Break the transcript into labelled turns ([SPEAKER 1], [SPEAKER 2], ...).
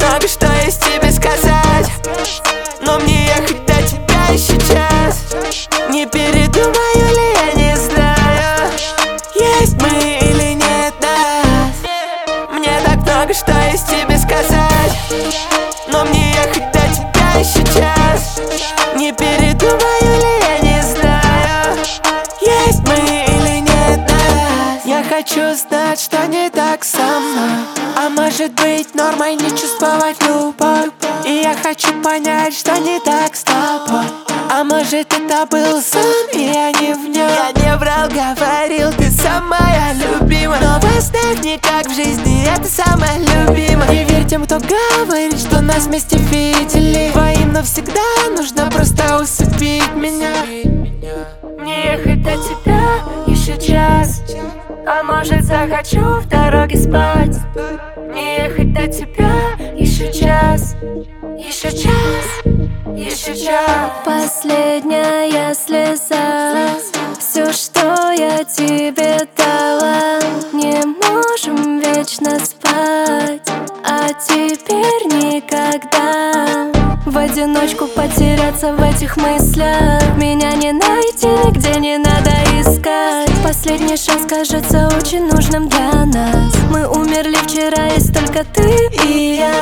[SPEAKER 1] много что есть тебе сказать, но мне ехать до тебя и сейчас. Не передумаю ли, я не знаю, есть мы или нет нас. Мне так много что есть тебе сказать, но мне ехать до тебя и сейчас. Не передумаю ли, я не знаю, есть мы или нет нас. Я хочу знать, что не так со мной, а может быть нормой не чувствовать любовь. И я хочу понять, что не так с тобой, а может это был сон, и я не в нем. Я не врал, говорил, ты самая любимая, но поставь не как в жизни, это самая любимая. Не верь тем, кто говорит, что нас вместе видели. Твоим навсегда нужно просто усыпить меня.
[SPEAKER 2] Мне ехать до тебя еще час, а может захочу в дороге спать. Мне ехать до тебя еще час, еще час, еще час.
[SPEAKER 3] Последняя слеза, все, что я тебе дала. Не можем вечно спать, а теперь никогда. В одиночку потеряться в этих мыслях, меня не найти, нигде не надо искать. Последний шанс кажется очень нужным для нас. Мы умерли вчера, есть только ты и я.